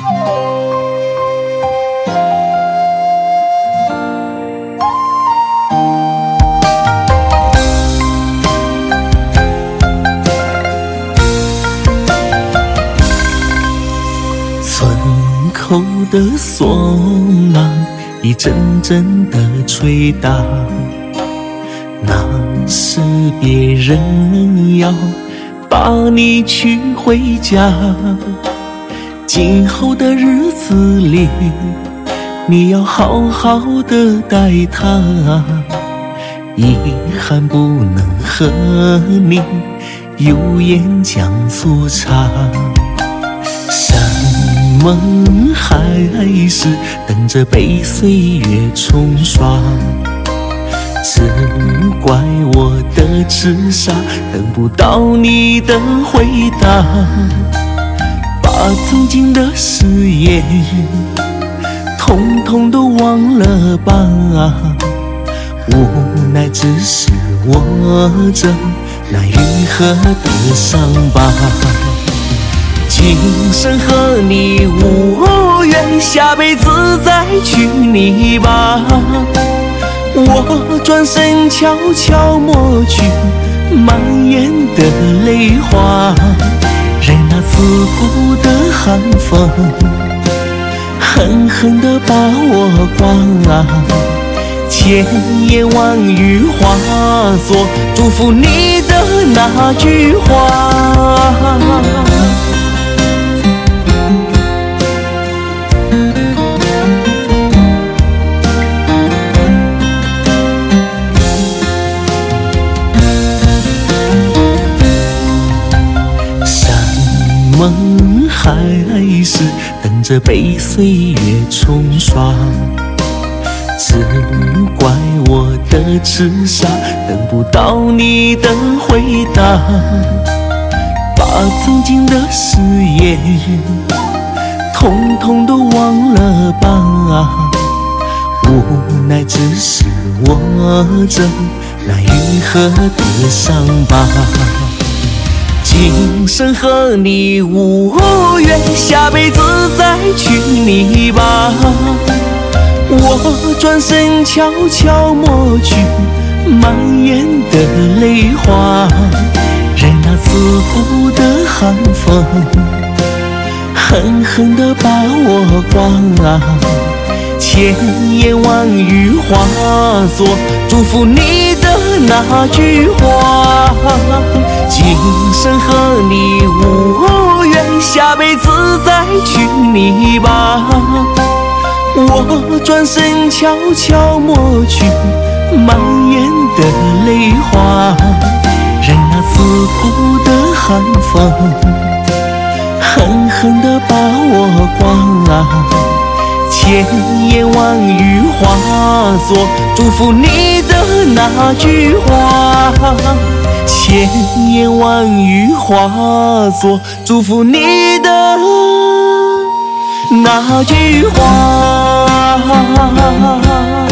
村口的唢呐一阵阵的吹打，那是别人要把你娶回家。今后的日子里，你要好好的待她，遗憾不能和你有言讲粗茶。山盟海誓等着被岁月冲刷，只怪我的痴傻，等不到你的回答。把曾经的誓言统统都忘了吧，无奈只是握着那愈合的伤疤。今生和你无缘，下辈子再娶你吧。我转身悄悄抹去满眼的泪花，任那刺骨的寒风狠狠地把我刮，千言万语化作祝福你的那句话。梦还是等着被岁月冲刷，只怪我的痴傻，等不到你的回答。把曾经的誓言统统都忘了吧，无奈只是握着那愈合的伤疤。今生和你无缘，下辈子再娶你吧。我转身悄悄抹去满眼的泪花，任那刺骨的寒风狠狠地把我刮，千言万语化作祝福你的那句话。今生和你无缘，下辈子再娶你吧。我转身悄悄抹去满眼的泪花，任那刺骨的寒风狠狠地把我刮，千言万语化作祝福你的那句话，千言万语化作祝福你的那句话。